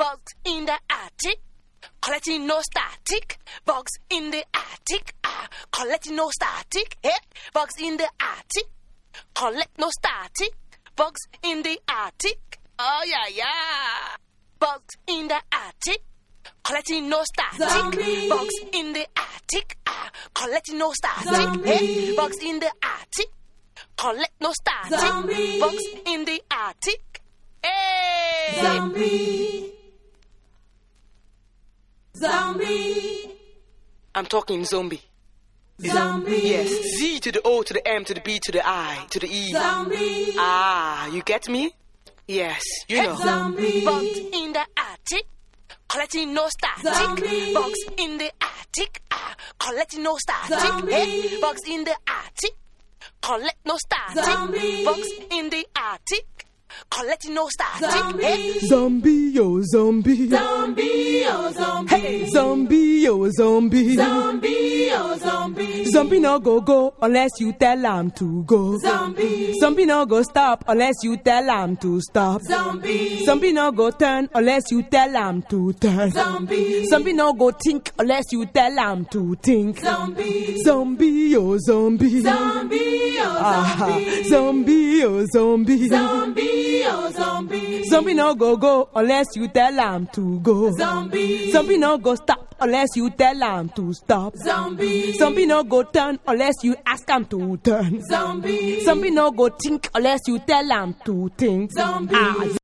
bugs in the attic, collecting no static. Bugs in the attic, collecting no static. Hey, bugs in the attic, collect no static. Bugs in the attic, oh yeah. Bugs in the attic, collecting no static. Zombie. Bugs in the attic, collecting no static. Zombie. Hey, bugs in the attic, collect no static. Zombie. Bugs in the attic. Hey! Zombie. Zombie. I'm talking zombie. Zombie. Yes, Z to the O to the M to the B to the I to the E. Zombie. You get me? Yes, you know. Zombie. Bugs in the attic, collecting no static. Zombie. Bugs in the attic, collecting no static. Zombie. Hey, bugs in the attic, collect no static. Zombie. Bugs in the attic, collecting no static. Zombie. Hey, Zombie, oh zombie. Zombie, oh zombie. Hey, zombie, oh zombie. Zombie, oh zombie. Zombie no go unless you tell him to go. Zombie. Zombie no go stop unless you tell him to stop. Zombie. Zombie no go turn unless you tell him to turn. Zombie. Zombie no go think unless you tell him to think. Zombie. Zombie, oh zombie. Zombie, oh zombie. Zombie, oh zombie. Zombie, oh zombie. Zombie no go unless you tell him to go. Zombie. Zombie no go stop unless you tell him to stop. Zombie. Zombie no go turn unless you ask him to turn. Zombie. Zombie no go think unless you tell him to think. Zombie.